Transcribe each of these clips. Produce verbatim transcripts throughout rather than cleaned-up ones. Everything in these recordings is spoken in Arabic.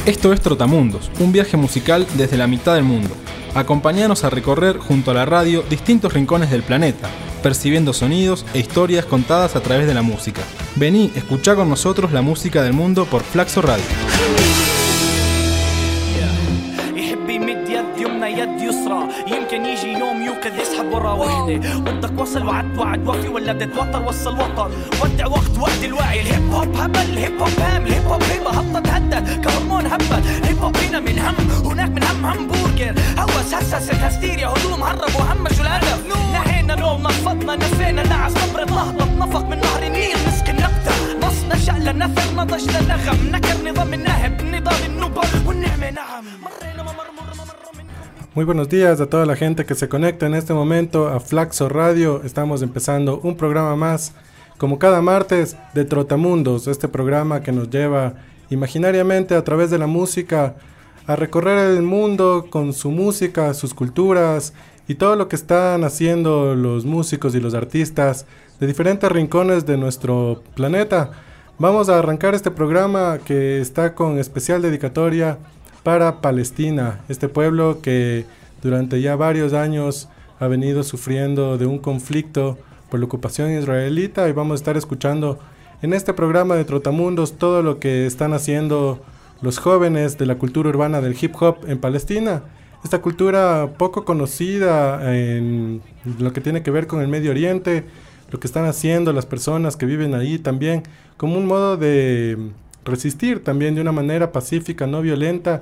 Esto es Trotamundos, un viaje musical desde la mitad del mundo. Acompáñanos a recorrer junto a la radio distintos rincones del planeta, percibiendo sonidos e historias contadas a través de la música. Vení, escuchá con nosotros la música del mundo por Flaxo Radio. يد يسرى يمكن يجي يوم يوقظ يسحب ورا وحده بدك وصل وعد وعد وفي ولا تتوتر وصل وطن ودع وقت وقت الوعي الهيب هوب همل الهيب هوب هام الهيب هوب هيبه هبطت هدد كهرمون هبل الهيب هوب هنا من هم هناك من هم همبرجر هوس هسست هستيريا هدوم هرب وهمشوا الهدف نحينا لو نفضنا نفينا نعس نبرد لهضب نفق من نهر النيل مسك النقطة نصنا شأل نثر نضجنا نغم نكر نظام النهب نضال النبر والنعمة نعم مرينا ما مر مر مر Muy buenos días a toda la gente que se conecta en este momento a Flaxo Radio. Estamos empezando un programa más, como cada martes, de Trotamundos, este programa que nos lleva imaginariamente a través de la música a recorrer el mundo con su música, sus culturas y todo lo que están haciendo los músicos y los artistas de diferentes rincones de nuestro planeta. Vamos a arrancar este programa que está con especial dedicatoria para Palestina, este pueblo que durante ya varios años ha venido sufriendo de un conflicto por la ocupación israelita, y vamos a estar escuchando en este programa de Trotamundos todo lo que están haciendo los jóvenes de la cultura urbana del hip hop en Palestina, esta cultura poco conocida en lo que tiene que ver con el Medio Oriente, lo que están haciendo las personas que viven ahí también como un modo de resistir también de una manera pacífica, no violenta,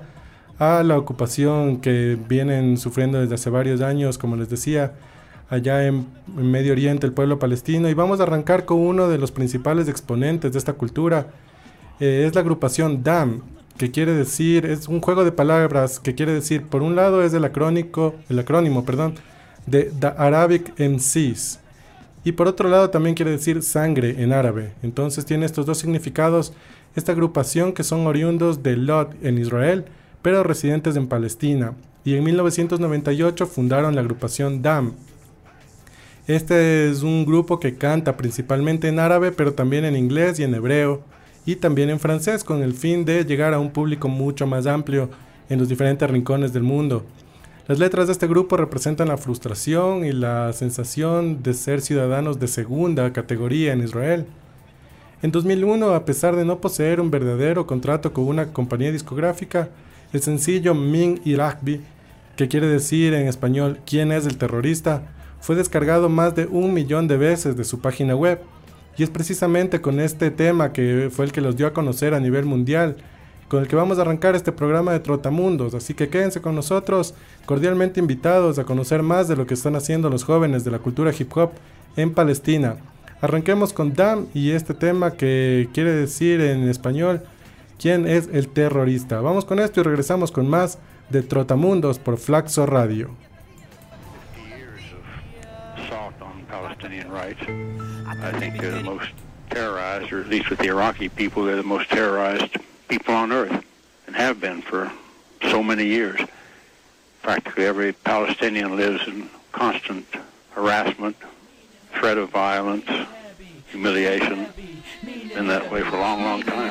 a la ocupación que vienen sufriendo desde hace varios años, como les decía, allá en, en Medio Oriente, el pueblo palestino. Y vamos a arrancar con uno de los principales exponentes de esta cultura, eh, es la agrupación D A M, que quiere decir, es un juego de palabras que quiere decir, por un lado es el acrónico, el acrónimo, perdón, de The Arabic M Cs, y por otro lado también quiere decir sangre en árabe. Entonces tiene estos dos significados esta agrupación, que son oriundos de Lod en Israel, pero residentes en Palestina, y en mil novecientos noventa y ocho fundaron la agrupación D A M. Este es un grupo que canta principalmente en árabe, pero también en inglés y en hebreo, y también en francés, con el fin de llegar a un público mucho más amplio en los diferentes rincones del mundo. Las letras de este grupo representan la frustración y la sensación de ser ciudadanos de segunda categoría en Israel. En dos mil uno, a pesar de no poseer un verdadero contrato con una compañía discográfica, el sencillo Min Irakbi, que quiere decir en español ¿quién es el terrorista?, fue descargado más de un millón de veces de su página web. Y es precisamente con este tema, que fue el que los dio a conocer a nivel mundial, con el que vamos a arrancar este programa de Trotamundos. Así que quédense con nosotros, cordialmente invitados a conocer más de lo que están haciendo los jóvenes de la cultura hip hop en Palestina. Arranquemos con D A M y este tema que quiere decir en español ¿quién es el terrorista? Vamos con esto y regresamos con más de Trotamundos por Flaxo Radio. Palestinian rights. I think they're the most terrorized, or at least with the Iraqi people, they're the most terrorized people on earth, and have been for so many years. Practically every Palestinian lives in constant harassment, threat of violence, humiliation, been that way for a long, long time.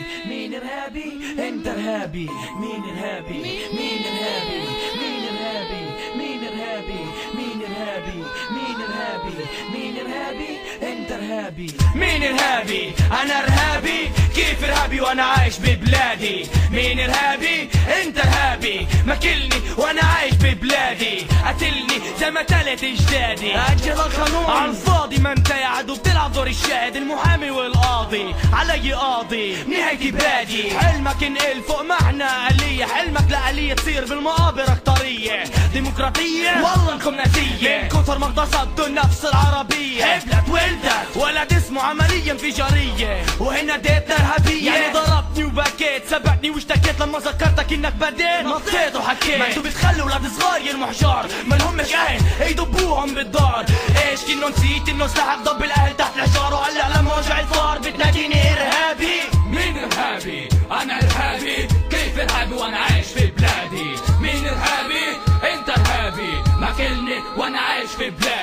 مين إرهابي؟ أنا إرهابي؟ كيف إرهابي وأنا عايش ببلادي؟ مين إرهابي؟ أنت إرهابي، ماكلني وأنا عايش ببلادي، قتلني زي ما تلت أجدادي، أجل القانون على الفاضي، ما أنت يا عدو بتلعب دور الشاهد المحامي والقاضي، علي قاضي نهايتي بادي، حلمك انقل فوق معنى آلية، حلمك لآلية تصير بالمقابر أكترية، ديمقراطية والله انكم ناسية، من كثر ما اغتصبتوا النفس العربية، ابلت ولدك ولد اسمه عملية انفجارية، وهنا ديتنا إرهابية، يعني ضربتني وبكيت، سبقني واشتكيت لما ذكرتك انك بديت، نطيت وحكيت، ما انتو بتخلوا ولاد صغار يرموا حجار، ما لهمش اهل يدبوهم بالدار، ايش كنو نسيت انه سلاحك ضب الاهل تحت الحجار، وهلا لما وجع الفار بتناديني إرهابي؟ مين إرهابي؟ أنا إرهابي، كيف إرهابي وأنا عايش في بلادي؟ مين إرهابي؟ أنت إرهابي، ماكلني وأنا عايش في بلادي.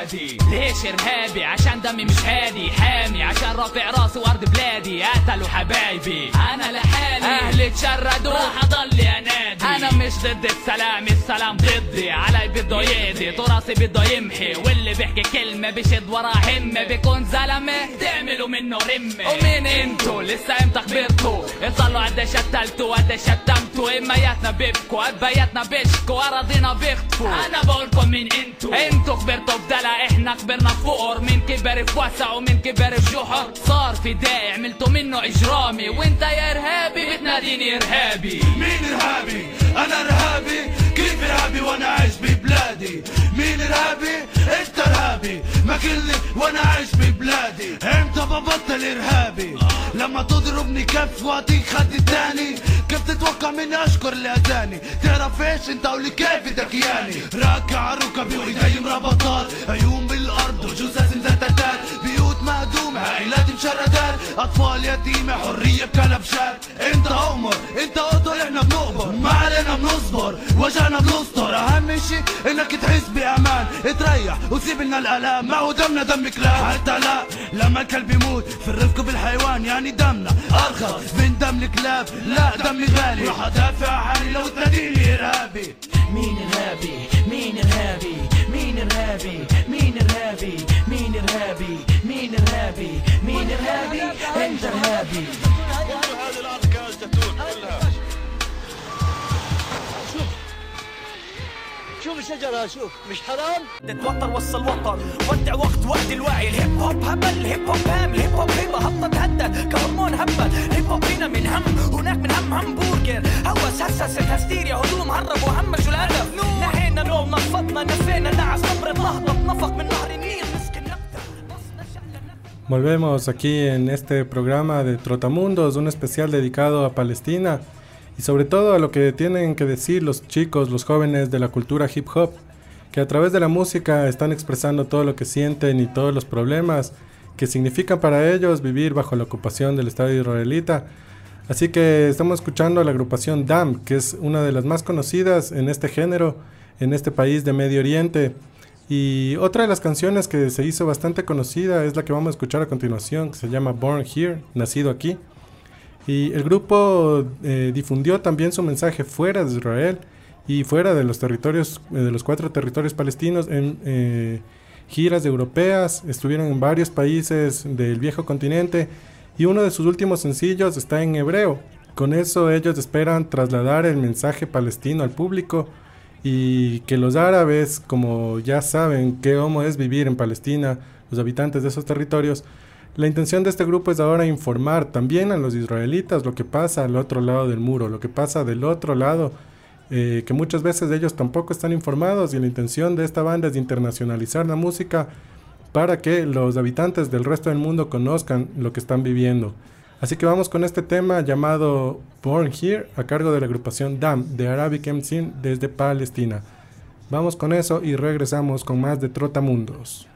ليش ارهابي؟ عشان دمي مش هادي، حامي عشان رافع راسي وارض بلادي. قتلوا حبايبي انا لحالي، اهلي تشردوا راح اضل انادي. انا مش ضد السلام، السلام ضدي. علي بده يقضي، تراثي بده يمحي، واللي بيحكي كلمه بيشد ورا همه بيكون زلمه تعملوا منه رمه. ومين انتو لسه امتى كبرتوا؟ اطلعوا قديش قتلتوا قديش شتمتوا. امياتنا بيبكوا ابياتنا بيشكوا اراضينا بيخطفوا. انا بقولكم مين انتو؟ انتو كبرتوا بدلع، احنا كبرنا فقر. مين كبر في وسع ومين كبر في جحر. صار في داعي عملتوا منه اجرامي، وانت يا ارهابي بتناديني ارهابي. مين ارهابي؟ انا ارهابي؟ كيف ارهابي وانا عايش ببلادي؟ مين ارهابي؟ انت ارهابي ماكلني وانا عايش ببلادي. امتى ببطل ارهابي؟ لما تضربني كف واديك خد التاني. كيف تتوقع مني اشكر اللي اذاني؟ تعرف ايش انت ولي كيف دكياني؟ راكع ركبي وايدي مربطات، عيون بالارض وجثث مزتتات، بيوت مهدومه عائلات مشردات، اطفال يتيمه حريه بكلبشات. انت عمر انت قطر احنا بنقبر، ما علينا بنصبر وجعنا بنستر. اهم شي انك تحس بامان، تريح وتسيب لنا الالام. ما هو دمنا دم كلاب حتى لا لما الكلب يموت في الرفق بالحيوان، يعني دمنا ارخص من دم الكلاب. لا دمي غالي راح ادافع عني لو تناديني ارهابي. مين ارهابي؟ مين ارهابي؟ مين ارهابي؟ مين ارهابي؟ مين ارهابي؟ مين ارهابي؟ مين ارهابي؟ انت ارهابي. هذه الاركاز تتون كلها. شوف شوف الشجرة، شوف مش حرام؟ تتوتر وصل وطن، ودع وقت وقت الوعي. الهيب هوب هبل، الهيب هوب هام، الهيب هوب هيبة هبطة تهدد كهرمون هبل. الهيب هوب هنا من هم، هناك من هم همبرجر. هوس هسس الهستيريا، هدوم هرب وهمشوا الهدف. نحينا نوم نفضنا نفينا نعس نبرة نهضة نفق من نهر النيل نسكن نبتة. Volvemos aquí en este programa de Trotamundos, un especial dedicado a Palestina y sobre todo a lo que tienen que decir los chicos, los jóvenes de la cultura hip hop, que a través de la música están expresando todo lo que sienten y todos los problemas que significa para ellos vivir bajo la ocupación del Estado israelita. Así que estamos escuchando a la agrupación Dam, que es una de las más conocidas en este género, en este país de Medio Oriente. Y otra de las canciones que se hizo bastante conocida es la que vamos a escuchar a continuación, que se llama Born Here, Nacido Aquí. Y el grupo eh, difundió también su mensaje fuera de Israel y fuera de los territorios, eh, de los cuatro territorios palestinos, en eh, giras europeas. Estuvieron en varios países del viejo continente y uno de sus últimos sencillos está en hebreo. Con eso ellos esperan trasladar el mensaje palestino al público y que los árabes, como ya saben qué cómo es vivir en Palestina, los habitantes de esos territorios, la intención de este grupo es ahora informar también a los israelitas lo que pasa al otro lado del muro, lo que pasa del otro lado, eh, que muchas veces ellos tampoco están informados, y la intención de esta banda es internacionalizar la música para que los habitantes del resto del mundo conozcan lo que están viviendo. Así que vamos con este tema llamado Born Here, a cargo de la agrupación Dam de Arabic M C desde Palestina. Vamos con eso y regresamos con más de Trotamundos.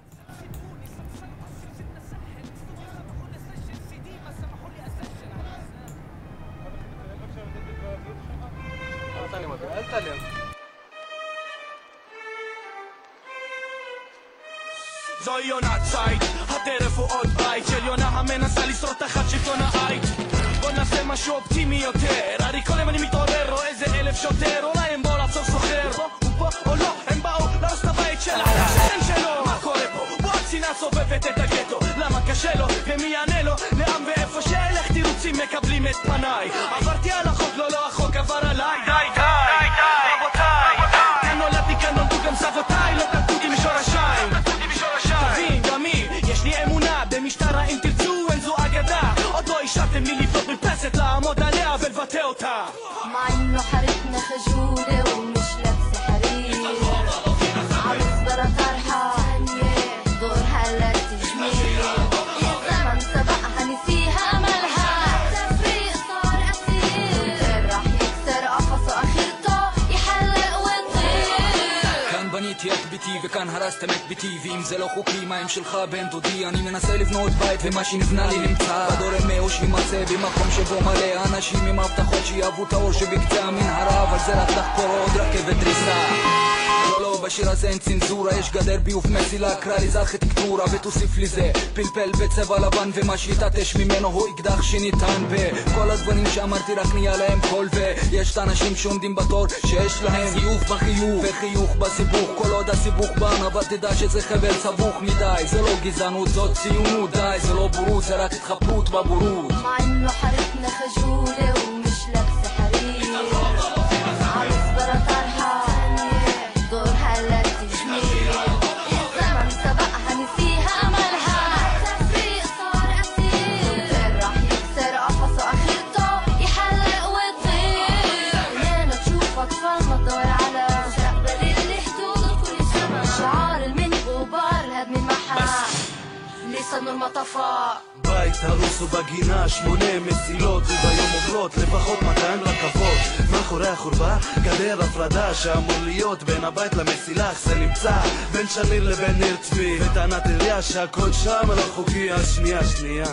زایونت سایت هترف و آد بایت جلیونه همه نسلی سرطه خدشتونه آیت با نفسه ما شوب تیمی و تر اری کنه منی میتاره رو از الف شتر و لایم بالا سر سخر با و با اولو ام باو لاستا بایت چلا شرم شلو ما کاره پو باچی نسو بفته تاگتو لما کشلو فمیانلو لام به افشل اختی روچی مکبلیم ات پنای عبرتی علا خود لولا خو کفر لای دای دای بابا تای کنو لبی کنو دوگم سفو تای لو تکودی میشورا شای יש לי אמונה במשטרה אם תרצו אין זו אגדה עוד לא השארתם לי לבנות מרפסת לעמוד עליה ולבטא אותה مع انه حارتنا خجولة ومش لابسة حرير عروس برا طرحة دورها لا تجميل الزمن سبقها نسيها أملها التفريق صار أسير راح يكسر قفصه آخرته يحلق ويطير كان بنيت يثبتي وكان הרסתם את ביתי ואם זה לא חוקי מה עם שלך בן דודי אני מנסה לבנות בית ומה שנבנה לי נמצא בדור אמהו שימצא במקום שבו מלא אנשים עם הבטחות שיאהבו את האור שבקצה המנהרה אבל זה רק לחפור עוד רכבת דריסה לא לא בשיר הזה אין צנזורה יש גדר ביוף מסילה קרא לי זה ארכיטקטורה ותוסיף לי זה פלפל בצבע לבן ומה שיתעטש ממנו הוא אקדח שניתן בכל הזבנים שאמרתי רק נהיה להם קול ויש את האנשים שעומדים בתור שיש להם חיוך בחיוך וחיוך בסיבוך כל עוד הסיבוך בן אבל תדע שזה חבל סבוך מדי זה לא גזענות זאת ציונות די זה לא בורות זה רק התחפרות בבורות مع انه حارتنا خجولة ومش لابسة حرير عروس برا طرحة دورها لا تجميل الزمن سبقها نسيها املها تفريق صار اسير راح يكسر قفصه اخرته يحلق ويطير خلينا نشوف اطفال مدور على مستقبل اللي حدود كل سما شعار المن غبار الهدم المحا لسه نور مطفى בית הרוס ובגינה שמונה מסילות וביום עוברות לפחות מאתיים רכבות מאחורי החורבה גדר הפרדה שאמור להיות בין הבית למסילה אך זה נמצא בין שניר לבין ניר צבי וטענת עירייה שהכל שם לא חוקי השנייה שנייה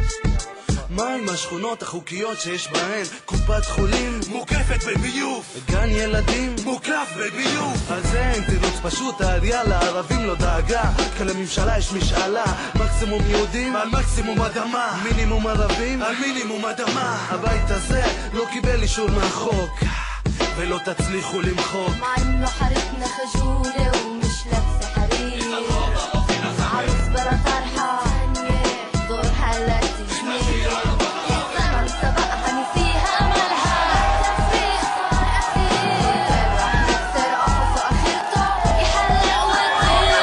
מה עם השכונות החוקיות שיש בהן קופת חולים מוקפת בביוב גן ילדים מוקף בביוב על זה אין תירוץ פשוט העירייה לערבים לא דאגה כי לממשלה יש משאלה מקסימום יהודים על מקסימום אדמה מינימום ערבים על מינימום אדמה הבית הזה לא קיבל אישור מהחוק ולא תצליחו למחוק مع انه حارتنا خجولة ومش لابسة حرير عروس برا طرحة دورها لا تجميل الزمن سبقها نسيها املها تفريق صار اسير راح يكسر قفصه اخرته يحلق ويطير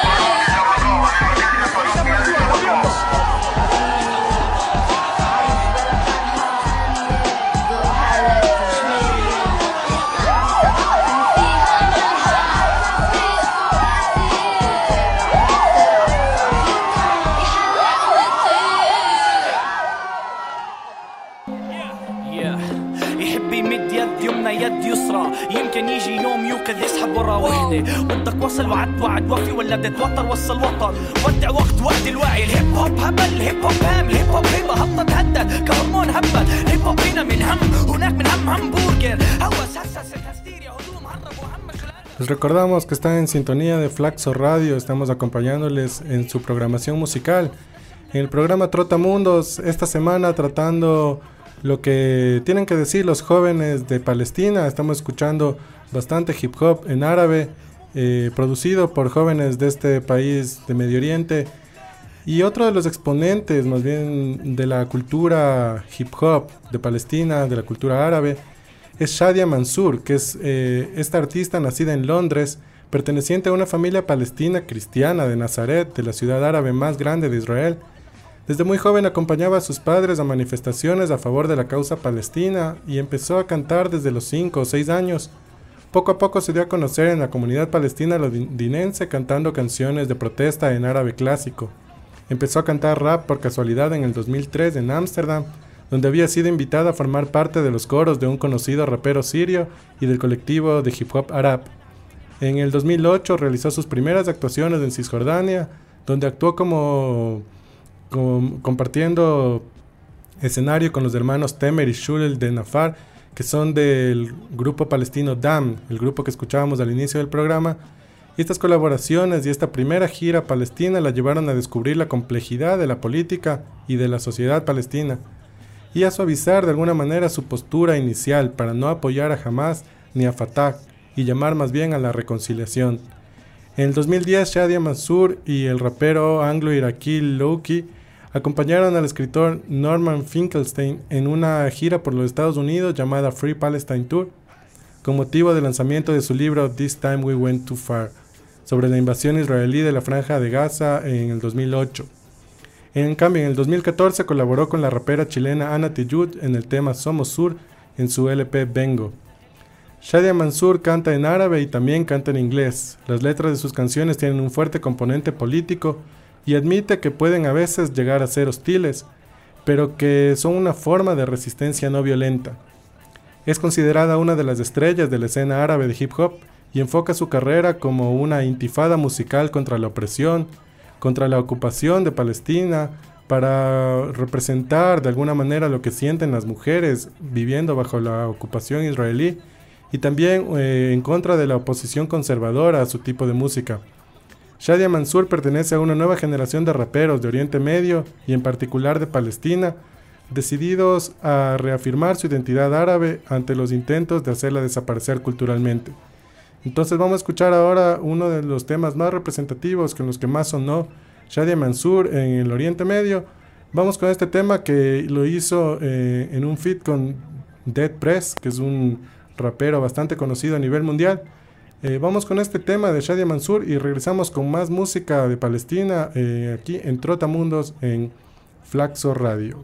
دورها لا تجميل يد يسرى يمكن يجي يوم يوقظ يسحب ورا وحده بدك وصل وعد وعد وفي ولا بدك توتر وصل وطن ودع وقت وقت الوعي الهيب هوب هبل الهيب هوب هام الهيب هوب هيبه هبطه تهدد كهرمون هبل الهيب هوب هنا من هم هناك من هم همبرجر هوس هسس الهستيريا هدوم هرب وهمش. Les recordamos que están en sintonía de Flaxo Radio, estamos acompañándoles en su programación musical. En el programa Trotamundos, esta semana tratando lo que tienen que decir los jóvenes de Palestina. Estamos escuchando bastante hip hop en árabe, eh, producido por jóvenes de este país de Medio Oriente. Y otro de los exponentes más bien de la cultura hip hop de Palestina, de la cultura árabe, es Shadia Mansour, que es eh, esta artista nacida en Londres, perteneciente a una familia palestina cristiana de Nazaret, de la ciudad árabe más grande de Israel. Desde muy joven acompañaba a sus padres a manifestaciones a favor de la causa palestina y empezó a cantar desde los cinco o seis años. Poco a poco se dio a conocer en la comunidad palestina londinense cantando canciones de protesta en árabe clásico. Empezó a cantar rap por casualidad en el dos mil tres en Ámsterdam, donde había sido invitada a formar parte de los coros de un conocido rapero sirio y del colectivo de hip hop Arab. En el dos mil ocho realizó sus primeras actuaciones en Cisjordania, donde actuó como, como compartiendo escenario con los hermanos Temer y Shulel de Nafar, que son del grupo palestino Dam, el grupo que escuchábamos al inicio del programa. Y estas colaboraciones y esta primera gira palestina la llevaron a descubrir la complejidad de la política y de la sociedad palestina, y a suavizar de alguna manera su postura inicial para no apoyar a Hamas ni a Fatah y llamar más bien a la reconciliación. En el dos mil diez, Shadia Mansour y el rapero anglo-iraquí Louki acompañaron al escritor Norman Finkelstein en una gira por los Estados Unidos llamada Free Palestine Tour, con motivo del lanzamiento de su libro This Time We Went Too Far, sobre la invasión israelí de la Franja de Gaza en el dos mil ocho. En cambio, en el dos mil catorce colaboró con la rapera chilena Ana Tijoux en el tema Somos Sur en su L P Vengo. Shadia Mansour canta en árabe y también canta en inglés. Las letras de sus canciones tienen un fuerte componente político y admite que pueden a veces llegar a ser hostiles, pero que son una forma de resistencia no violenta. Es considerada una de las estrellas de la escena árabe de hip hop y enfoca su carrera como una intifada musical contra la opresión, contra la ocupación de Palestina, para representar de alguna manera lo que sienten las mujeres viviendo bajo la ocupación israelí, y también eh, en contra de la oposición conservadora a su tipo de música. Shadia Mansour pertenece a una nueva generación de raperos de Oriente Medio y en particular de Palestina, decididos a reafirmar su identidad árabe ante los intentos de hacerla desaparecer culturalmente. Entonces vamos a escuchar ahora uno de los temas más representativos, con los que más sonó Shadia Mansour en el Oriente Medio. Vamos con este tema que lo hizo eh, en un feat con Dead Press, que es un rapero bastante conocido a nivel mundial. Eh, vamos con este tema de Shadia Mansour y regresamos con más música de Palestina eh, aquí en Trotamundos en Flaxo Radio.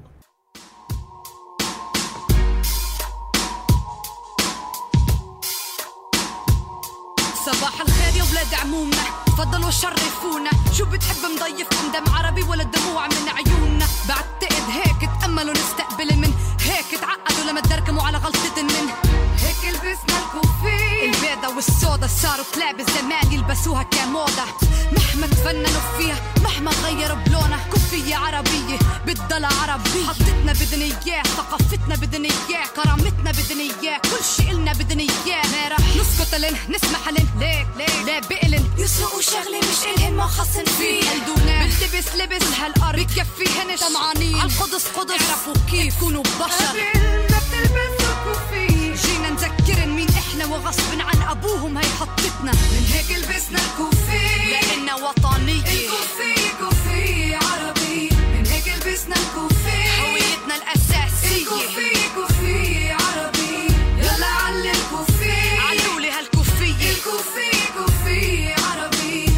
صباح الخير يا ولاد عمومنا تفضلوا شرفونا شو بتحب مضيفكم دم عربي ولا دموع من عيوننا بعتقد هيك تأملوا نستقبل من هيك تعقدوا لما تدركموا على غلطة من هيك لبسنا الكوفي البيضة والسودا صاروا كلاب الزمان يلبسوها كموضة مهما تفننوا فيها مهما غيروا بلونها كوفية عربية بتضل عربية حطتنا بدنا اياه ثقافتنا بدنا اياه كرامتنا بدنا اياه كل شي إلنا بدنا اياه ما رح نسكت لن نسمح لن ليك ليك لا بقلن يسرقوا شغلة مش إلهن ما خصن فيه قلدونا بنلبس لبس هالأرض بكفيهنش طمعانين عالقدس قدس اعرفوا كيف كونوا بشر قبل ما بتلبسوا كوفية جينا نذكرن مين احنا وغصب عن ابوهم هي حطتنا من هيك لبسنا الكوفية لأننا وطنية الكوفية كوفية عربية من هيك لبسنا الكوفية هويتنا الأساسية الكوفية كوفية عربية يلا علي الكوفية علولي هالكوفية الكوفية كوفية عربية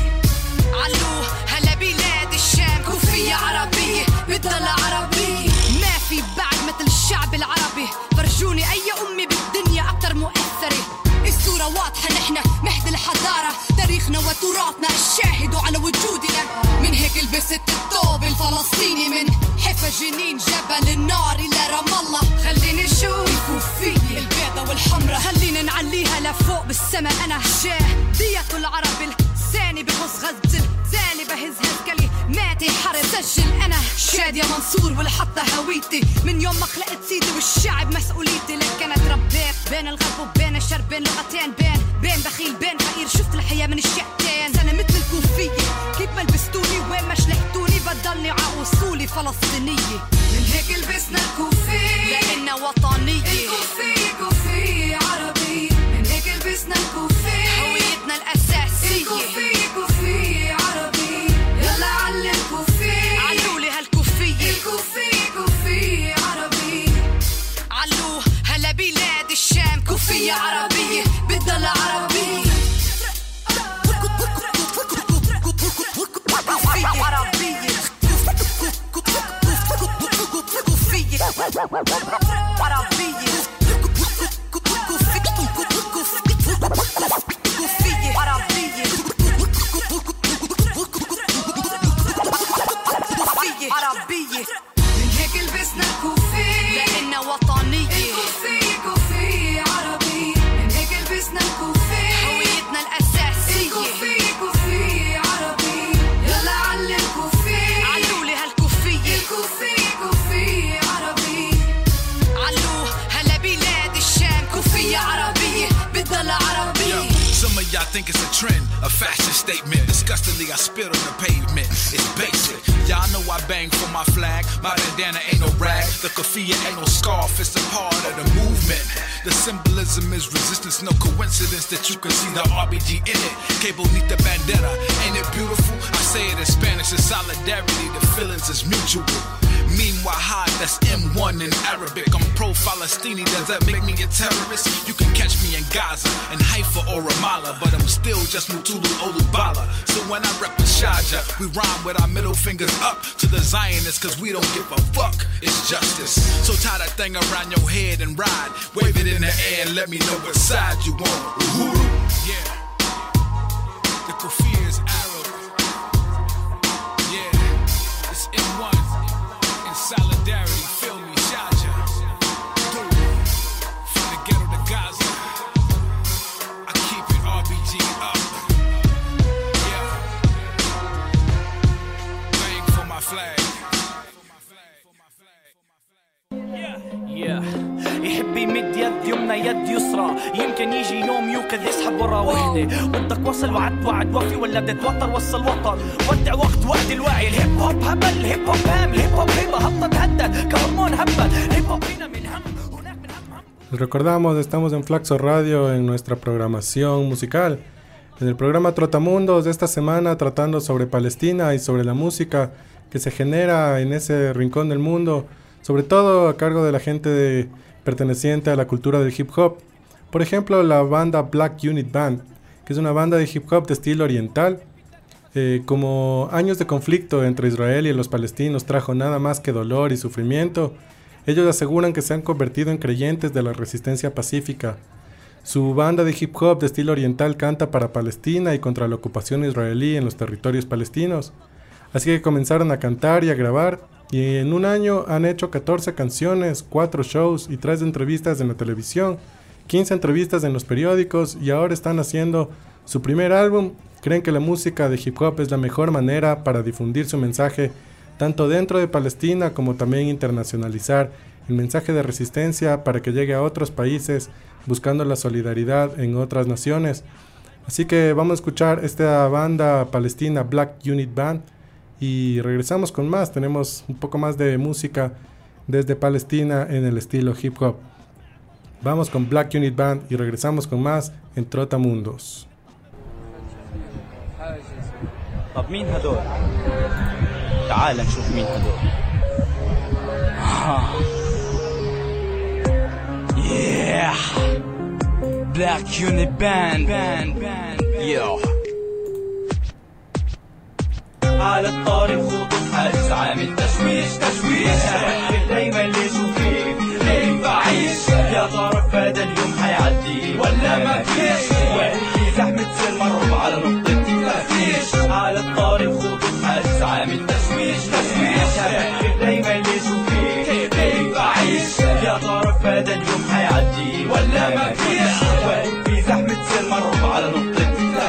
علوه هلا بلاد الشام كوفية عربية بتضل عربية ما في بعد مثل الشعب العربي فرجوني أي أمي بالدنيا أكتر مؤثرة الصورة واضحة نحن مهد الحضارة تاريخنا وتراثنا الشاهد على وجودنا من هيك لبست الثوب الفلسطيني من حفا جنين جبل النار إلى رام الله خليني شوف الكوفية البيضة والحمرة خلينا نعليها لفوق بالسما أنا شاهدية العرب الثاني بغص غزل زالي بهز هالكلي ماتي حرب سجل أنا شادية منصور والحطة هويتي من يوم ما خلقت سيدي والشعب مسؤوليتي لك أنا تربيت بين الغرب وبين الشرق بين لغتين بين بين بخيل بين فقير شفت الحياة من الشقتين أنا مثل الكوفية كيف ما لبستوني وين ما شلحتوني بضلني عاوصولي فلسطينية من هيك لبسنا الكوفية لأننا وطنية الكوفية كوفية عربية من هيك لبسنا الكوفية هويتنا الأساسية الكوفية كوفية عربية يلا علي الكوفية علولي هالكوفية الكوفية كوفية عربية علوه هلا بلاد الشام كوفية عربية بتضل عربية كوفية عربية كوفية عربية عربية من هيك لبسنا الكوفية لأننا وطنية الكوفية كوفية عربية من هيك لبسنا الكوفية هويتنا الأساسية الكوفية كوفية عربية يلا علي الكوفية علولي هالكوفية الكوفية كوفية عربية علوه هلا بلاد الشام كوفية عربية بتضل عربية. Some of y'all think it's a trend, a fashion statement. Disgustingly, I spit on the pavement. It's basic. Y'all know I bang for my flag. My bandana ain't no rag. The keffiyeh ain't no scarf. It's a part of the movement. The symbolism is resistance. No coincidence that you can see the R B G in it. Que bonita bandera. Ain't it beautiful? I say it in Spanish. It's solidarity. The feelings is mutual. Meanwhile, high, that's M one in Arabic. I'm pro-Falastini, does that make me a terrorist? You can catch me in Gaza, in Haifa or Ramallah, but I'm still just Mutulu Olubala. So when I rep the Sharjah, we rhyme with our middle fingers up to the Zionists, cause we don't give a fuck, it's justice. So tie that thing around your head and ride, wave it in the air and let me know what side you on. Uhuru. Yeah, the keffiyeh is Arab. Yeah, it's M one. Solidarity, feel me, Shaja. From the ghetto to Gaza, I keep it R B G. يحب يمد يد يمنى يد يسرى يمكن يجي يوم يوقظ يسحب ورا وحدة بدك وصل وعد وعد وفي ولا بدك توتر وصل وطن ودع وقت وقت الوعي الهيب هوب هبل الهيب هوب هام الهيب هوب هيبة هبطت هدد كهرمون هبل الهيب هوب فينا من هم هناك من هم هم. Les recordamos, estamos en Flaxo Radio en nuestra programación musical. En el programa Trotamundos de esta semana tratando sobre Palestina y sobre la música que se genera en ese rincón del mundo, sobre todo a cargo de la gente de, perteneciente a la cultura del hip hop. Por ejemplo, la banda Black Unit Band, que es una banda de hip hop de estilo oriental. Eh, como años de conflicto entre Israel y los palestinos trajo nada más que dolor y sufrimiento, ellos aseguran que se han convertido en creyentes de la resistencia pacífica. Su banda de hip hop de estilo oriental canta para Palestina y contra la ocupación israelí en los territorios palestinos. Así que comenzaron a cantar y a grabar, y en un año han hecho catorce canciones, cuatro shows y tres entrevistas en la televisión, quince entrevistas en los periódicos, y ahora están haciendo su primer álbum. Creen que la música de hip hop es la mejor manera para difundir su mensaje tanto dentro de Palestina como también internacionalizar el mensaje de resistencia para que llegue a otros países buscando la solidaridad en otras naciones. Así que vamos a escuchar esta banda palestina Black Unit Band y regresamos con más. Tenemos un poco más de música desde Palestina en el estilo hip hop. Vamos con Black Unit Band y regresamos con más en Trotamundos. طب مين هدول؟ تعال نشوف مين هدول. Yeah. Black Unit Band. Band. Band. Yo. على الطريق خطوطها أسعى من تشويش تشويش أفكر دايما ليش وفيك ليه بعيش يا ترى فادا اليوم حيعدي ولا ما فيش وفي زحمة سير مرهم على نقطة تفتيش على الطريق خطوطها أسعى من تشويش تشويش أفكر دايما ليش وفيك ليه بعيش يا ترى فادا اليوم حيعدي ولا ما فيش وفي زحمة سير مرهم على نقطة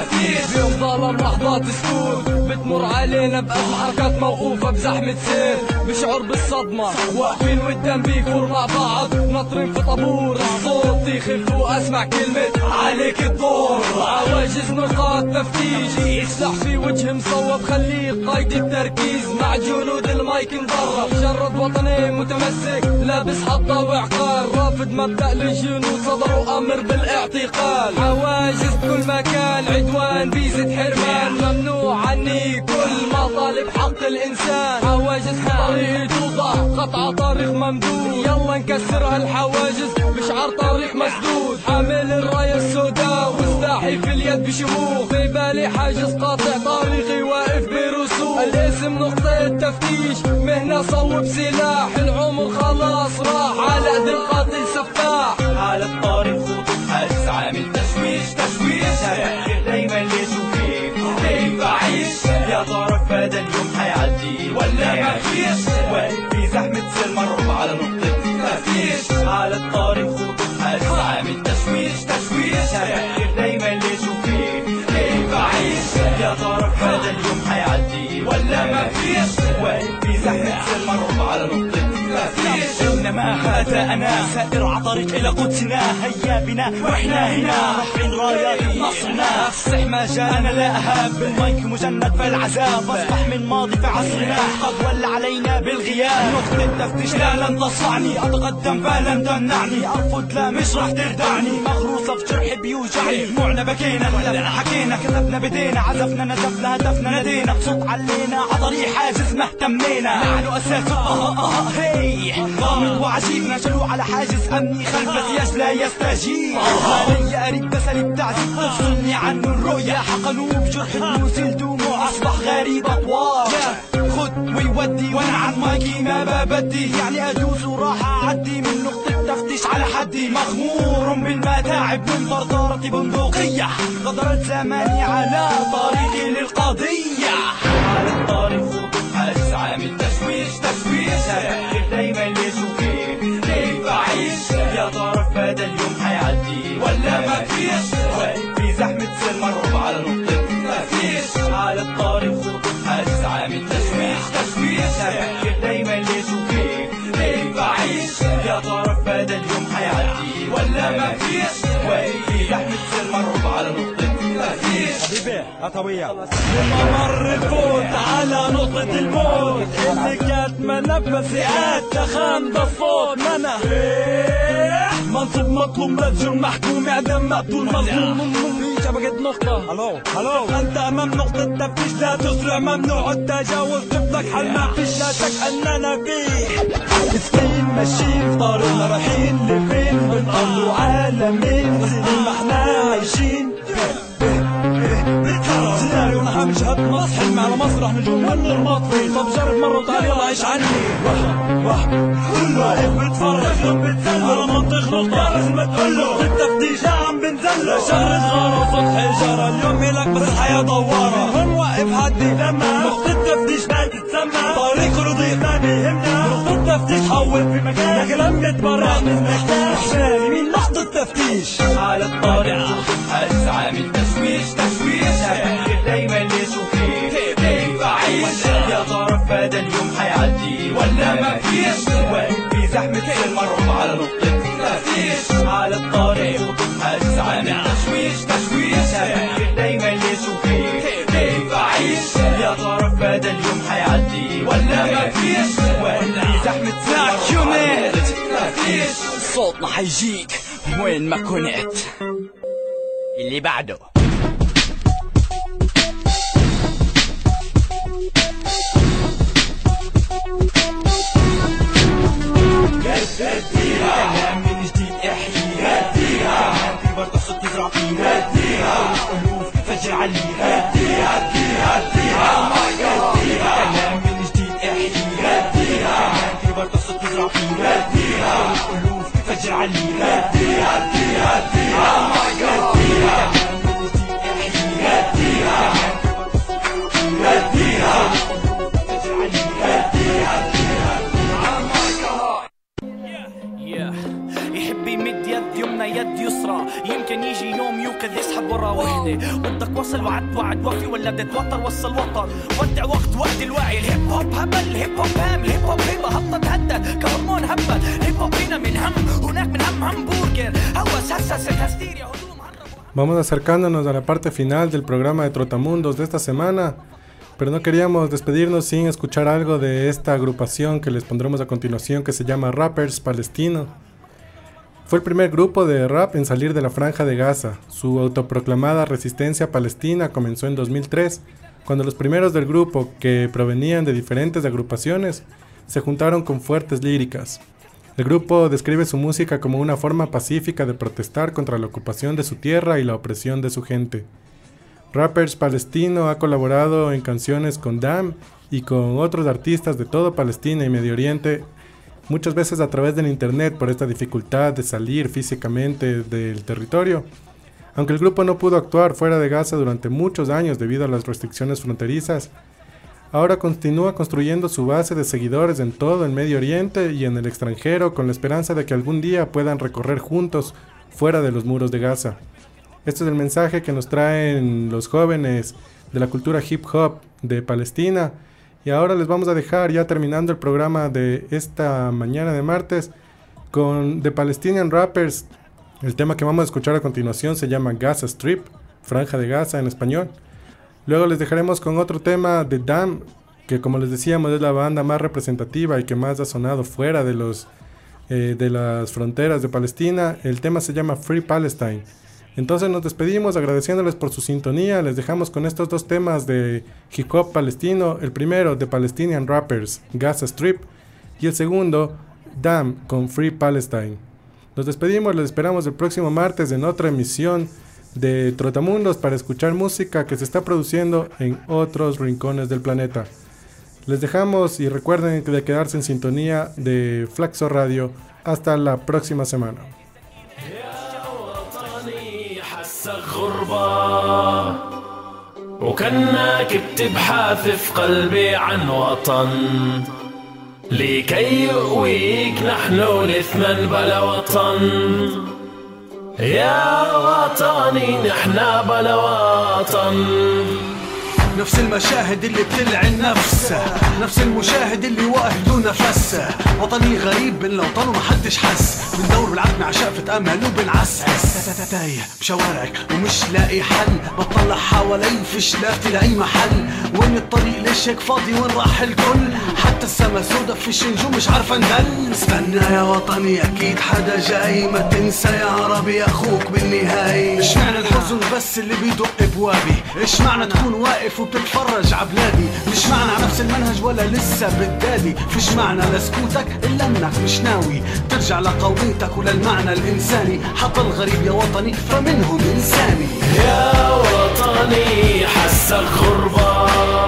بيفضل لحظات سكوت بتمر علينا بأزمة حركات موقوفة بزحمة سير بشعور بالصدمة واقفين والدم بيفور مع بعض ناطرين في طابور الصوت يخف واسمع كلمة عليك الدور عواجز نقاط تفتيش يسلح في وجه مصوب خليك قايد التركيز مع جنود المايك مدرب شرد وطني متمسك لابس حطة وعقار رافض مبدأ للجنود صدر وأمر بالاعتقال عواجز كل مكان عدوان بيزد حرمان ممنوع عني كل ما طالب حق الإنسان حواجز طريق توضع قطع طريق ممدود يلا نكسر هالحواجز بشعار طريق مسدود حامل الراية السوداء وسلاحي في اليد بشموخ في بالي حاجز قاطع طريقي واقف برسوخ الاسم نقطة تفتيش مهنة صوب سلاح العمر خلاص راح على قد القاتل سفاح على الطريق خطوطها أسعى من تشويش تشويش أفكر دايما ليش وفيك ليه بعيش يا ترى فادا اليوم حيعدي ولا ما فيش وفي زحمة سير مرهم على نقطة تفتيش على الطريق خطوطها أسعى من تشويش تشويش أفكر دايما ليش وفيك ليه بعيش يا ترى فادا اليوم حيعدي ولا ما فيش وفي زحمة سير مرهم على نقطة تفتيش إنما هذا أنا سائر عطريق إلى قدسنا هيا بنا وإحنا هنا رافعين رايات نصرنا أفصح ما جاء أنا لا أهاب بالمايك مجند فالعذاب أصبح من ماضي في عصرنا قد ولى علينا بالغياب نقطة تفتيش لا لن تصعني أتقدم فلن تمنعني أرفض لا مش راح تردعني مغروسة في جرحي بيوجعني دموعنا بكينا كلنا حكينا كتبنا بدينا عزفنا نزفنا هدفنا ندينا صوت علينا عطري حاجز ما اهتمينا نحن أساس آه آه هي غامض وعجيب نجلوا على حاجز أمني خلف سياج لا يستجيب علي أريد بسلي بتعذيب تفصلني عنه الرؤيا حقنوا بجرح الموسيل دموع أصبح غريب أطوار خد ويودي وانا عن مايكي ما ببدي يعني أدوس وراح أعدي من نقطة تفتيش على حدي مغمور بالمتاعب من طرطرة بندقية غدرت زماني على طريقي للقضية على الطريق خطوطها أسعى من تشويش تشويش أفكر دايما ليش وفيك ليه بعيش يا ترى فادا اليوم حيعدي ولا ما فيش في زحمة سير مرهم على نقطة تفتيش على الطريق خطوطها أسعى من تشويش تشويش أفكر دايما ليش وفيك ليه بعيش يا يا ترى هذا اليوم حيعدي ولا ما فيش وهي زحمة سر مرعوب على نقطة حبيبي هطوية لما مر الفوت على نقطة الموت اللي كانت منفسي قاد تخان بالصوت منه منصب مطلوب مجرم محكوم اعدام مقتول مظلوم في شبكة نقطة الو الو انت امام نقطة تفتيش لا تسرع ممنوع التجاوز جبلك حل ما فيش لا شك اننا فيه سنين ماشيين في طريقنا رايحين لفين بنقضوا عالمين سنين ما احنا عايشين سيناريونا همش هات مصر حلم على مسرح نجوم والنور مطفي طب جرب مرة وتعال يلا عيش عني وح وح كل واقف بتفرج بتسلى على منطق نقطة لازم تقوله في التفتيش عم بنزله شهر صغار وسطح جرى اليوم ملك بس الحياة دوارة هون واقف حدي لما نقطة التفتيش ما تتسمى طريق رضيق ما بيهمنا نقطة التفتيش حول في مكان يا كلام بتبرع من محتاج مين لحظة التفتيش على الطريق أسعى من تشويش تشويش هفكر دايما ليش وكيف كيف أعيش يا ترى هذا اليوم حيعدي ولا ما فيش وفي زحمة سير مرعوب على نقطة تفتيش على الطريق أسعى من تشويش تشويش هفكر دايما ليش وكيف كيف أعيش يا ترى هذا اليوم حيعدي ولا ما فيش وفي زحمة سير مرعوب على نقطة تفتيش صوتنا حيجيك وين ما كنت اللي بعده كلام من جديد احييها كمان في برضه صوت تزرع فيها الألوف فجر عليها كلام من جديد احييها كمان في برضه صوت تزرع فيها الألوف فجر عليها يحب يمد يد يمنى يد يسرى يمكن يجي يوم يوقظ يسحب ورا وحده بدك وصل وعد وعد وفي ولا بدك توتر وصل وطن ودع وقت وقت الوعي الهيب هوب هبل الهيب هوب هام الهيب هوب هيبه هبط هدد كهرمون هبل الهيب هوب هنا من هم هناك من هم همبرجر هوس هسس الهستيريا. Vamos acercándonos a la parte final del programa de Trotamundos de esta semana, pero no queríamos despedirnos sin escuchar algo de esta agrupación que les pondremos a continuación, que se llama Rappers Palestino. Fue el primer grupo de rap en salir de la Franja de Gaza. Su autoproclamada resistencia palestina comenzó en dos mil tres, cuando los primeros del grupo, que provenían de diferentes agrupaciones, se juntaron con fuertes líricas. El grupo describe su música como una forma pacífica de protestar contra la ocupación de su tierra y la opresión de su gente. Rappers Palestino ha colaborado en canciones con Dam y con otros artistas de todo Palestina y Medio Oriente, muchas veces a través del internet por esta dificultad de salir físicamente del territorio. Aunque el grupo no pudo actuar fuera de Gaza durante muchos años debido a las restricciones fronterizas, ahora continúa construyendo su base de seguidores en todo el Medio Oriente y en el extranjero con la esperanza de que algún día puedan recorrer juntos fuera de los muros de Gaza. Este es el mensaje que nos traen los jóvenes de la cultura hip hop de Palestina. Y ahora les vamos a dejar, ya terminando el programa de esta mañana de martes, con The Palestinian Rappers. El tema que vamos a escuchar a continuación se llama Gaza Strip, Franja de Gaza en español. Luego les dejaremos con otro tema de Dam, que como les decíamos es la banda más representativa y que más ha sonado fuera de, los, eh, de las fronteras de Palestina. El tema se llama Free Palestine. Entonces nos despedimos agradeciéndoles por su sintonía. Les dejamos con estos dos temas de hip hop palestino. El primero, de Palestinian Rappers, Gaza Strip. Y el segundo, Dam, con Free Palestine. Nos despedimos, les esperamos el próximo martes en otra emisión de Trotamundos para escuchar música que se está produciendo en otros rincones del planeta. Les dejamos y recuerden de quedarse en sintonía de Flaxo Radio. Hasta la próxima semana. غربة وكأنك بتبحث في قلبي عن وطن لكي يؤويك نحن الاثنين بلا وطن يا وطني نحن بلا وطن نفس المشاهد اللي بتلعن نفسه، نفس المشاهد اللي واقف دون نفسه. وطني غريب بين لوطن ومحدش حس، بندور بالعتمة عشافة امل وبنعسس. تايه بشوارعك ومش لاقي حل، بطلع حوالي فيش لاقي لاقي محل. وين الطريق ليش هيك فاضي وين راح الكل؟ حتى السما سودا فيش نجوم مش عارفة ندل. استنى يا وطني اكيد حدا جاي، ما تنسى يا عربي اخوك بالنهاية. ايش معنى الحزن بس اللي بيدق بوابي؟ ايش معنى تكون واقف وبتتفرج عبلادي؟ مش معنى على نفس المنهج ولا لسه بالدادي؟ فيش معنى لسكوتك الا انك مش ناوي ترجع لقوميتك وللمعنى الانساني. حط الغريب يا وطني فمنهم انساني. يا وطني حسك غربة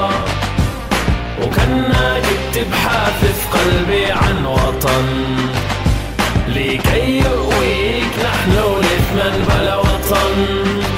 وكأنك بتبحث في قلبي عن وطن، لكي يقويك نحن الاثنين بلا وطن.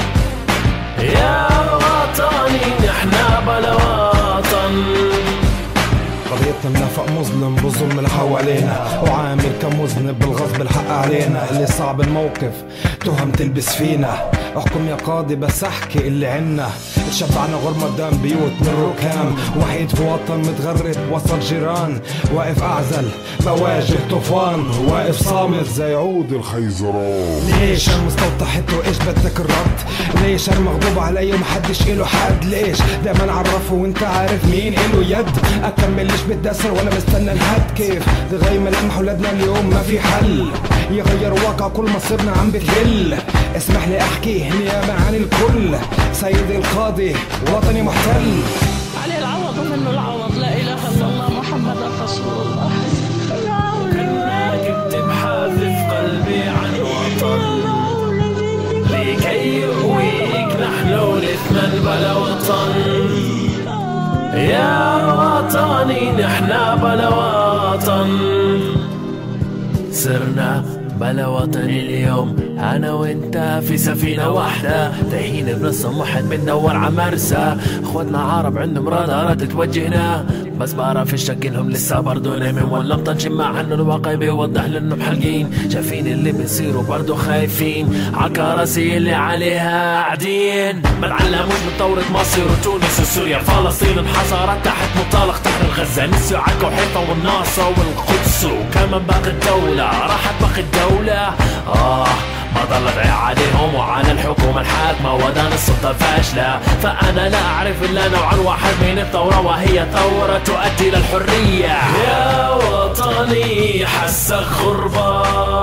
يا وطني نحن بلا وطن. قضيتنا منافق مظلم بظلم اللي حوالينا، وعامل كمذنب بالغصب الحق علينا. اللي صعب الموقف تهم تلبس فينا، احكم يا قاضي بس احكي اللي عنا. تشبعنا غرمة دام بيوت من ركام، وحيد في وطن متغرب وسط جيران. واقف اعزل بواجه طوفان، واقف صامت زي عود الخيزران. ليش انا مستوطحت وايش بدك الرد؟ ليش انا مغضوب علي ومحدش إله حد؟ ليش دايما عرفه وانت عارف مين إله يد؟ اكمل ليش بدي اسر ولا مستنى انهد؟ كيف تغير ملامح ولادنا اليوم ما في حل يغير واقع كل مصيرنا عم بتهل. اسمح لي احكي نيابة عن الكل، سيدي القاضي وطني محتل. عليه العوض ومنه العوض، لا اله الا الله محمد رسول الله. كأنك بتبحث في قلبي عن وطن، لكي يقويك نحن الاثنين بلا وطن. يا وطني نحن بلا وطن. صرنا بلا وطن اليوم انا وانت في سفينة واحدة، تايهين بنص واحد بندور ع مرسى. اخواتنا عرب عندهم رادارات توجهنا، بس بعرف الشكلهم لسه برضو نايمين ولا مطنشين، مع انه الواقع بيوضح لانه محلقين. شايفين اللي بيصيروا برضو خايفين عالكراسي اللي عليها قاعدين. ما تعلموش من ثورة مصر وتونس وسوريا، فلسطين انحصرت تحت مطالق تحت الغزة، نسيوا عكا وحيفا والناصر والقدس، وكمان باقي الدولة راحت باقي الدولة. آه ما ضلت عيا عليهم وعلى الحكومة الحاكمة ودان السلطة الفاشلة. فأنا لا أعرف إلا نوعا واحد من الثورة، وهي ثورة تؤدي للحرية. يا وطني حسك غربة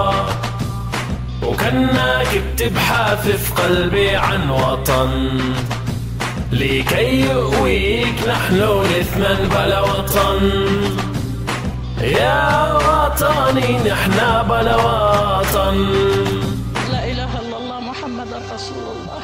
وكأنك بتبحث في قلبي عن وطن، لكي يقويك نحن الاثنين بلا وطن. يا وطني نحن بلا وطن. لا اله الا الله محمد رسول الله.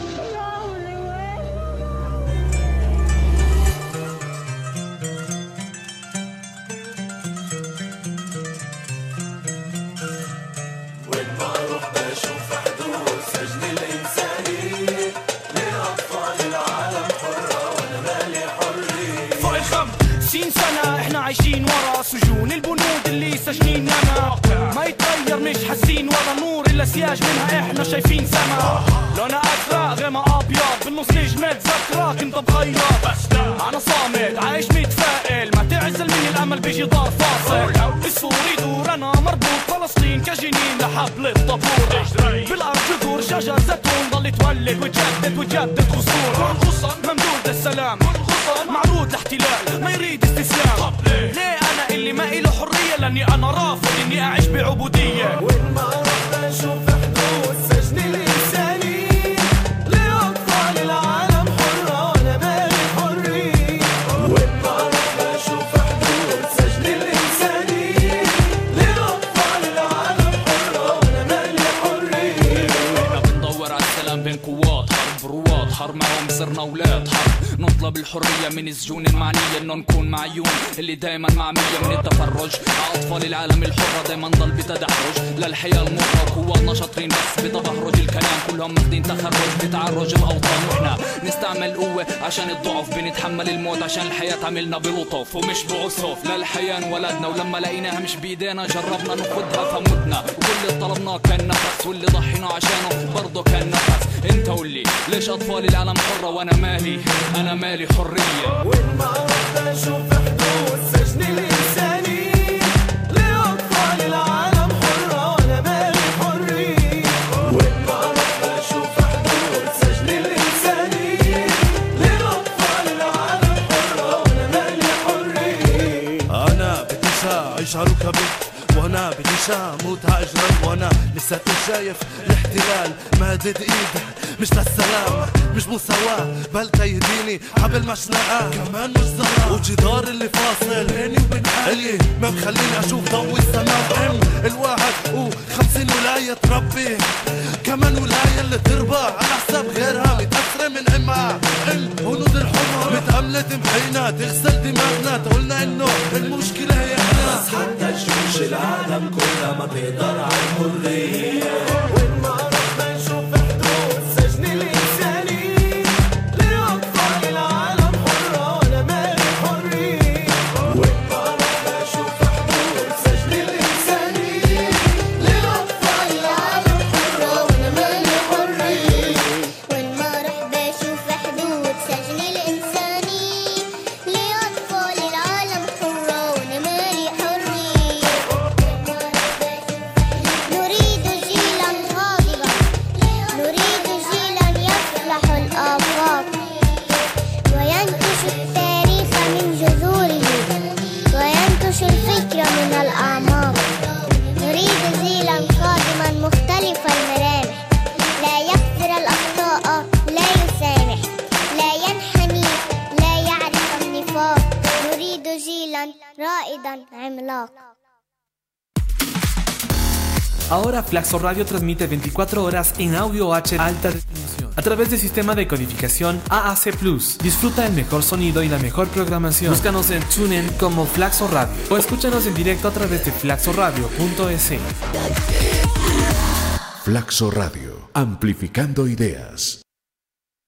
وين ما اروح بشوف حدود سجن الانساني، لاطفال العالم حرة وانا مالي حرية. فوق الخمسين سنة احنا عايشين ورا سجون البنود اللي سجنيننا، ما يتغير مش حاسين ولا نور الا سياج منها احنا شايفين سما. لونها ازرق غيمة ابيض بالنص نجمة ذكرى كنت بخيط، انا صامت عايش متفائل، ما تعزل مني الامل بيجي دار فاصل. السوري دور انا مربوط فلسطين كجنين لحبل الطابور، بالارض جذور شجر زيتون ضل تولد وتجدد وتجدد خصور. ممدود للسلام معروض لاحتلال ما يريد استسلام. ليه انا اللي ما إله حرية؟ لاني انا رافض اني اعيش بعبودية. وين ما اروح بشوف حدود سجن الانساني، لاطفال العالم حرة وانا مالي حرية. وين ما اروح بشوف حدود سجن الانساني، لاطفال العالم حرة وانا مالي حرية. احنا بندور على السلام بين قوات، حرب رواد حرب معهم صرنا اولاد حرب. نطلب الحرية من السجون المعنية انه نكون معيون اللي دايما معمية من التفرج. اطفال العالم الحرة دايما ضل بتدحرج للحياة المرة. قواتنا شاطرين بس بتبهرج الكلام، كلهم ماخدين تخرج بتعرج الاوطان. واحنا نستعمل قوة عشان الضعف، بنتحمل الموت عشان الحياة تعملنا بلطف ومش بعسف. للحياة انولدنا ولما لقيناها مش بايدينا جربنا ناخدها فمتنا. وكل اللي طلبناه كان نفس، واللي ضحينا عشانه برضه كان نفس. انت قولي ليش اطفال العالم حرة وانا مالي؟ انا انا مالي حرية. وين ما رحت اشوف حدود سجن الانساني لاطفال العالم حرة وانا مالي حرية. وين ما رحت اشوف حدود سجن الانساني لاطفال العالم حرة وانا مالي حرية. انا بديش اعيش عالكبد وانا بديش اموت هاجرب وانا لساتني شايف الاحتلال مادت ايده مش للسلام مش مساواة بل تيديني حبل مشنقة كمان مش ظلام وجدار اللي فاصل بيني وبين حالي ما مخليني اشوف ضوء السماء. ام الواحد وخمسين ولاية تربي كمان ولاية اللي تربى على حساب غيرها متأثرة من امها الهنود الحمر متأملة تمحينا تغسل دماغنا تقولنا انه المشكلة هي احنا بس حتى جيوش العالم كلها ما تقدر على الحرية. وين ما رحت نشوف حدود سجن الإنساني لأطفال العالم حرة وأنا مالي حرية. وين ما رحت نشوف حدود سجن الإنساني لأطفال العالم حرة وأنا مالي حرية. وين ما رحت بشوف حدود سجن الإنساني لأطفال العالم حرة وأنا مالي حرية. نريد جيلا غاضبا نريد جيلا يصلح الآفاق وينتش التاريخ من جذوره وينتش الفكر من الأعماق. نريد جيلا قادما مختلف الملامح لا يغفر الأخطاء لا يسامح لا ينحني لا يعرف النفاق. نريد جيلا رائدا عملاق. Ahora Flaxo Radio transmite veinticuatro horas en audio H alta definición a través del sistema de codificación A A C plus. Disfruta el mejor sonido y la mejor programación. Búscanos en TuneIn como Flaxo Radio o escúchanos en directo a través de flaxo radio punto es. Flaxo Radio, amplificando ideas.